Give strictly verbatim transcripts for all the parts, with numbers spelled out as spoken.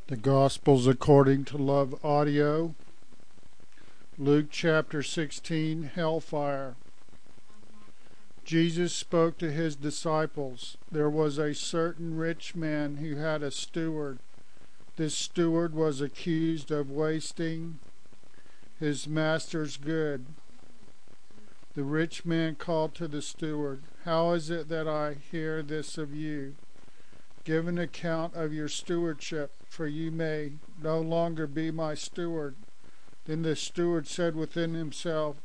The Gospels according to Love Audio, Luke chapter sixteen, Hellfire. Jesus spoke to his disciples. There was a certain rich man who had a steward. This steward was accused of wasting his master's good. The rich man called to the steward, "How is it that I hear this of you? Give an account of your stewardship, for you may no longer be my steward." Then the steward said within himself,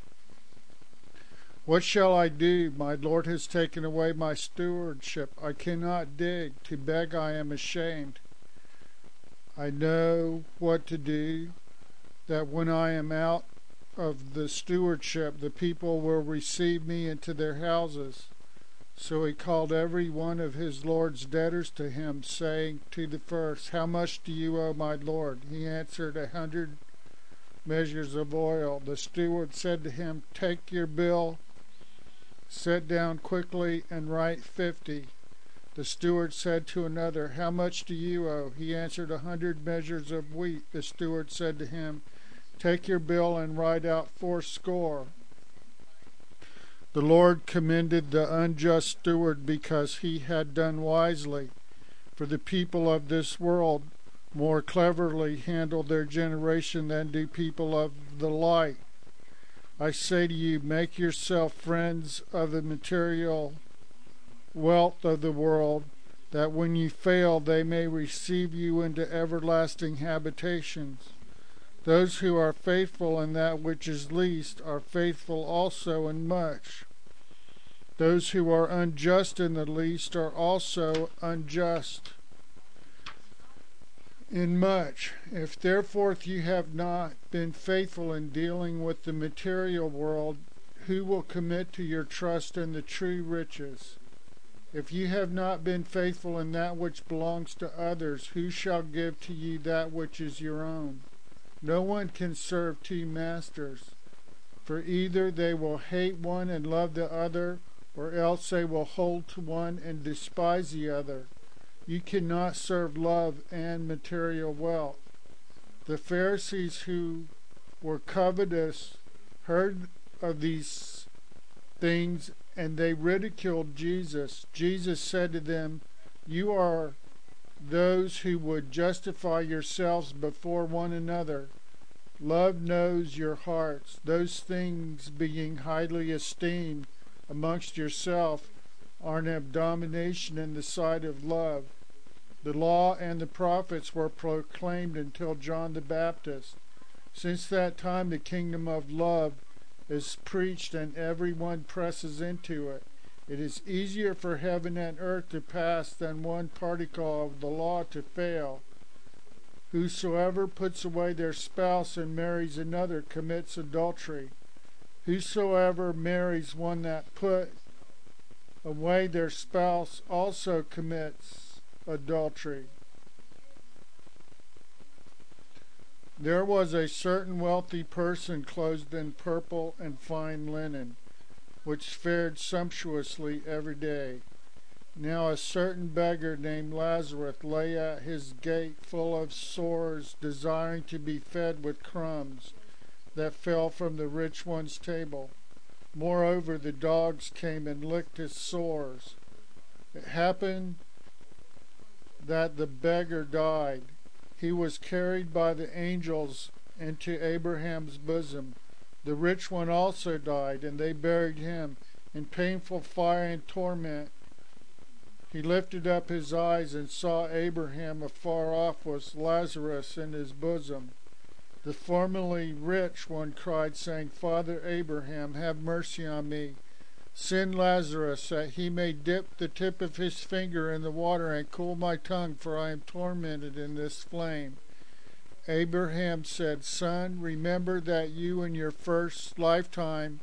"What shall I do? My Lord has taken away my stewardship. I cannot dig. To beg I am ashamed. I know what to do, that when I am out of the stewardship, the people will receive me into their houses." So he called every one of his Lord's debtors to him, saying to the first, "How much do you owe my Lord?" He answered, "A hundred measures of oil." The steward said to him, "Take your bill, sit down quickly, and write fifty." The steward said to another, "How much do you owe?" He answered, "A hundred measures of wheat." The steward said to him, "Take your bill and write out fourscore." The Lord commended the unjust steward because he had done wisely. For the people of this world more cleverly handle their generation than do people of the light. I say to you, make yourself friends of the material wealth of the world, that when you fail they may receive you into everlasting habitations. Those who are faithful in that which is least are faithful also in much. Those who are unjust in the least are also unjust in much. If therefore you have not been faithful in dealing with the material world, who will commit to your trust in the true riches? If you have not been faithful in that which belongs to others, who shall give to you that which is your own? No one can serve two masters, for either they will hate one and love the other, or else they will hold to one and despise the other. You cannot serve love and material wealth. The Pharisees, who were covetous, heard of these things, and they ridiculed Jesus. Jesus said to them, "You are those who would justify yourselves before one another. Love knows your hearts. Those things being highly esteemed amongst yourself are an abomination in the sight of love. The law and the prophets were proclaimed until John the Baptist. Since that time the kingdom of love is preached, and everyone presses into it. It is easier for heaven and earth to pass than one particle of the law to fail. Whosoever puts away their spouse and marries another commits adultery. Whosoever marries one that put away their spouse also commits adultery. There was a certain wealthy person clothed in purple and fine linen, which fared sumptuously every day. Now a certain beggar named Lazarus lay at his gate, full of sores, desiring to be fed with crumbs that fell from the rich one's table. Moreover, the dogs came and licked his sores. It happened that the beggar died. He was carried by the angels into Abraham's bosom. The rich one also died, and they buried him in painful fire and torment. He lifted up his eyes and saw Abraham afar off with Lazarus in his bosom. The formerly rich one cried, saying, "Father Abraham, have mercy on me. Send Lazarus, that he may dip the tip of his finger in the water and cool my tongue, for I am tormented in this flame." Abraham said, "Son, remember that you in your first lifetime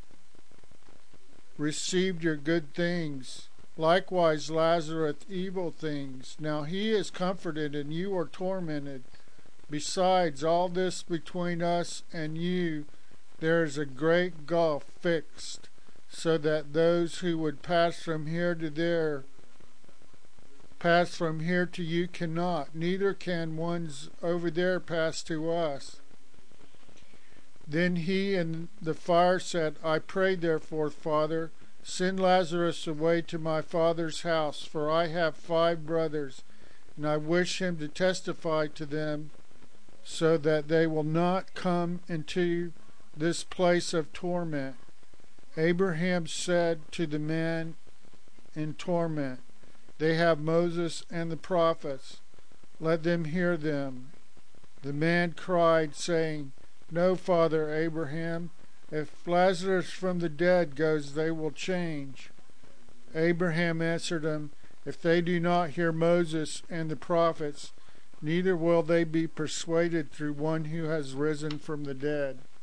received your good things. Likewise Lazarus evil things. Now he is comforted, and you are tormented. Besides all this, between us and you there is a great gulf fixed, so that those who would pass from here to there pass from here to you cannot, neither can ones over there pass to us. Then he and the fire said, I pray therefore, Father, send Lazarus away to my father's house, for I have five brothers, and I wish him to testify to them, so that they will not come into this place of torment. Abraham said to the man in torment, They have Moses and the prophets. Let them hear them. The man cried, saying, No, Father Abraham, if Lazarus from the dead goes, they will change. Abraham answered him, If they do not hear Moses and the prophets, neither will they be persuaded through one who has risen from the dead.